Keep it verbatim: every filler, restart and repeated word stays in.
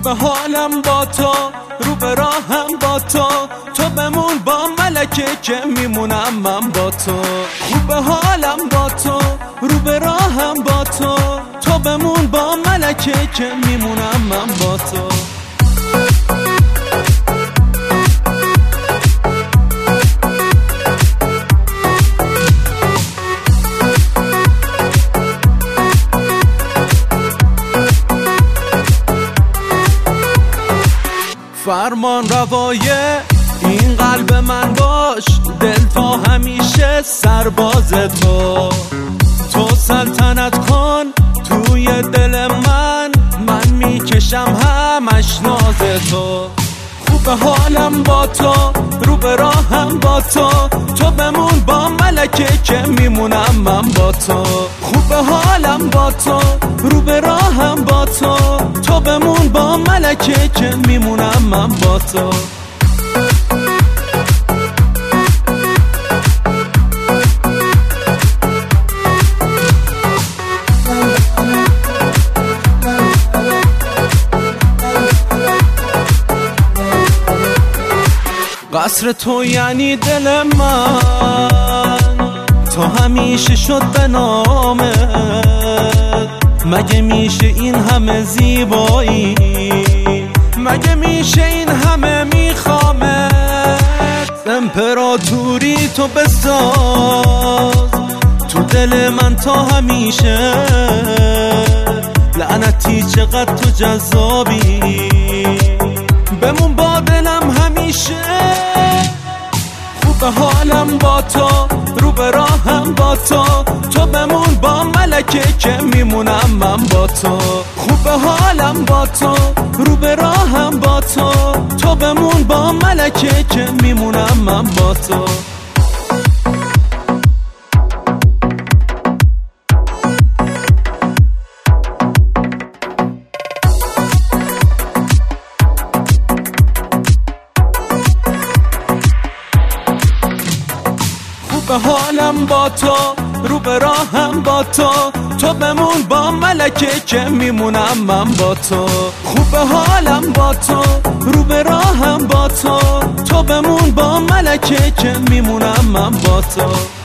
خوب به حالم با تو، رو به راهم با تو، تو بمون با ملکه که میمونم من با تو. خوب به حالم با تو، رو به راهم با تو، تو بمون با ملکه که میمونم من با تو. فرمان روای این قلب من باش، دل تا همیشه سرباز تو. تو سلطنت کن توی دل من، من میکشم همش ناز تو. خوب به حالم با تو، رو به راهم با تو، تو بمون با ملکه که میمونم من با تو. خوب به حالم با تو، رو به راهم با تو، تو بمون با ملکه که میمونم من با تو. قصر تو یعنی دل من، تو همیشه شد به نامت. مگه میشه این همه زیبایی، مگه میشه این همه میخوامت. امپراتوری تو بساز تو دل من تا همیشه، لعنتی چقدر تو جذابی، بمون با دلم همیشه. خوب به حالم با تو، رو به راهم با تو، تو بمون با ملکه که میمونم من با تو. خوب به حالم با تو، رو به راهم با تو، تو بمون با ملکه که میمونم من با تو. به حالم با تو، رو به راهم با تو، تو بمون با ملکه که میمونم من با تو. خوب به حالم با تو، رو به راهم با تو، تو بمون با ملکه که میمونم من با تو.